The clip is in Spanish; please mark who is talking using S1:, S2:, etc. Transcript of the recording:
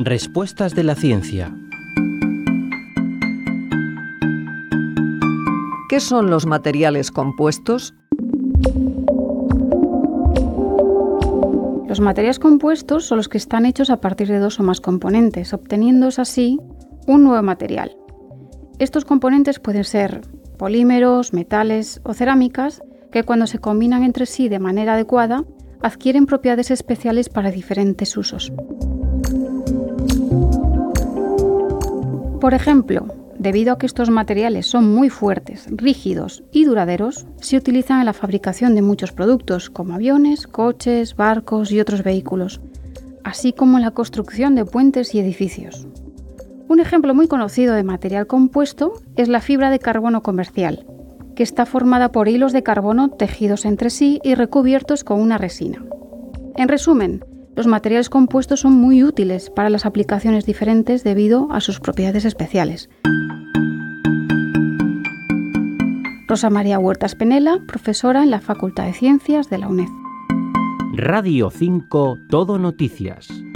S1: Respuestas de la ciencia.
S2: ¿Qué son los materiales compuestos?
S3: Los materiales compuestos son los que están hechos a partir de dos o más componentes, obteniéndose así un nuevo material. Estos componentes pueden ser polímeros, metales o cerámicas que cuando se combinan entre sí de manera adecuada adquieren propiedades especiales para diferentes usos. Por ejemplo, debido a que estos materiales son muy fuertes, rígidos y duraderos, se utilizan en la fabricación de muchos productos como aviones, coches, barcos y otros vehículos, así como en la construcción de puentes y edificios. Un ejemplo muy conocido de material compuesto es la fibra de carbono comercial, que está formada por hilos de carbono tejidos entre sí y recubiertos con una resina. En resumen, los materiales compuestos son muy útiles para las aplicaciones diferentes debido a sus propiedades especiales. Rosa María Huertas Penela, profesora en la Facultad de Ciencias de la UNED.
S1: Radio 5 Todo Noticias.